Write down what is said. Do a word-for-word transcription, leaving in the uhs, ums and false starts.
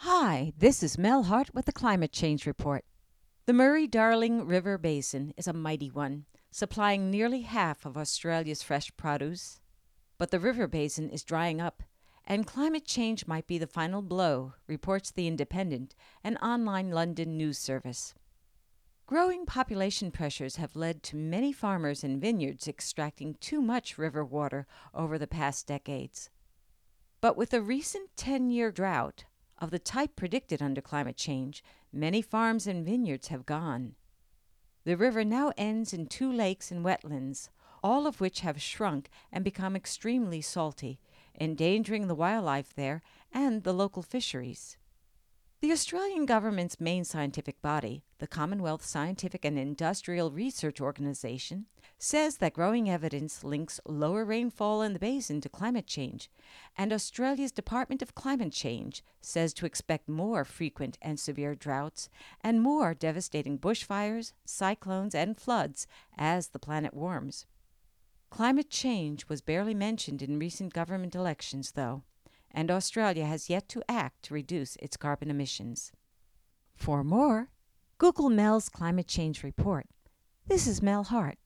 Hi, this is Mel Hart with the Climate Change Report. The Murray-Darling River Basin is a mighty one, supplying nearly half of Australia's fresh produce. But the river basin is drying up, and climate change might be the final blow, reports The Independent, an online London news service. Growing population pressures have led to many farmers and vineyards extracting too much river water over the past decades. But with a recent ten-year drought, of the type predicted under climate change, many farms and vineyards have gone. The river now ends in two lakes and wetlands, all of which have shrunk and become extremely salty, endangering the wildlife there and the local fisheries. The Australian government's main scientific body, the Commonwealth Scientific and Industrial Research Organisation, says that growing evidence links lower rainfall in the basin to climate change, and Australia's Department of Climate Change says to expect more frequent and severe droughts and more devastating bushfires, cyclones, and floods as the planet warms. Climate change was barely mentioned in recent government elections, though, and Australia has yet to act to reduce its carbon emissions. For more, Google Mel's Climate Change Report. This is Mel Hart.